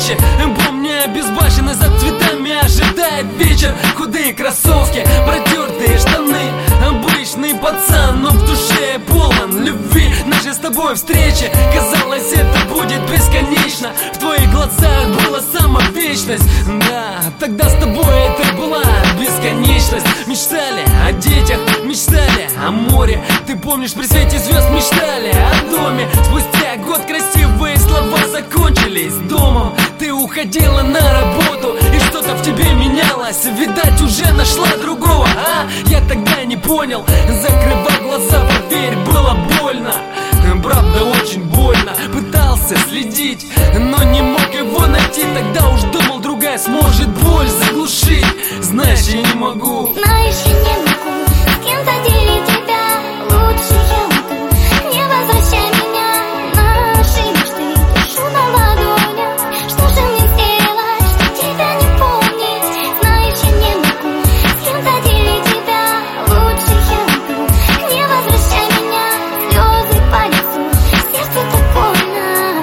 встречи. Помни, безбашенность за цветами ожидает вечер. Худые кроссовки, протертые штаны, обычный пацан, но в душе полон любви. Наши с тобой встречи, казалось, это будет бесконечно. В твоих глазах была сама вечность. Да, тогда с тобой это была бесконечность. Мечтали о детях, мечтали о море. Ты помнишь, при свете звезд мечтали о доме. Спустя год красивые слова закончились домом. Ты уходила на работу, и что-то в тебе менялось. Видать, уже нашла другого, а? Я тогда не понял. Закрывал глаза, поверь, было больно. Правда, очень больно. Пытался следить, но не мог его найти. Тогда уж думал, другая сможет боль заглушить. Знаешь, я не могу. Знаешь, я не могу с кем-то делить тебя. Лучше я уйду. Не возвращай меня. Наши мечты душу на ладонях. Что же мне сделать, что тебя не помнить? Знаешь, я не могу с кем-то делить тебя. Лучше я уйду. Не возвращай меня. Слезы по лицу, сердцу так больно.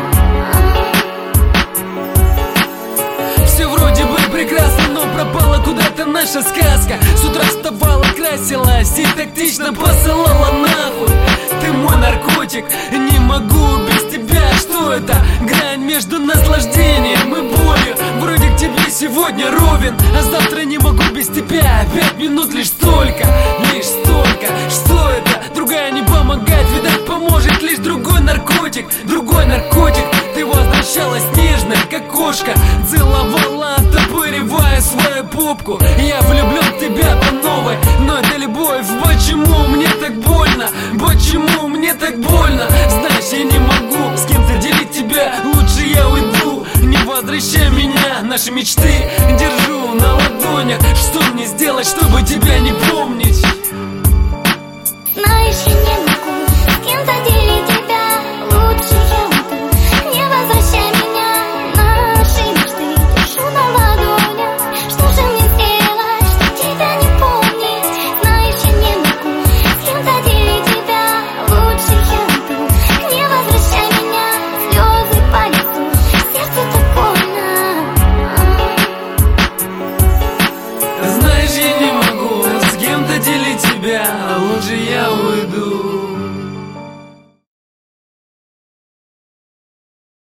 Все вроде бы прекрасно, но пропала куда-то наша сказка. С утра вставала, красилась и тактично посылала нахуй. Ты мой наркотик, не могу без тебя. Что это? Грань между наслаждением и болью. Вроде к тебе сегодня ровен, а завтра не могу без тебя. 5 минут лишь столько, лишь столько. Что это? Другая не помогает, видать, поможет лишь другой наркотик. Другой наркотик. Ты возвращалась нежно, как кошка, целовала, оттопыривая свою попку. Я влюблен в тебя по новой, но это любовь. Почему мне так больно? Почему мне так больно? Знаешь, я не могу с кем-то делить тебя. Лучше я уйду. Не возвращай меня. Наши мечты держу на ладонях. Что мне сделать, чтобы тебя не помнить? Знаешь, я не могу с кем-то делить тебя. Лучше я уйду. Не возвращай меня. Наши мечты душу на ладонях. Что же мне сделать, что тебя не помнить? Знаешь, я не могу с кем-то делить тебя. Лучше я уйду. Не возвращай меня. Слезы по лицу, сердцу так больно. Знаешь, я не могу с кем-то делить тебя. Лучше я уйду.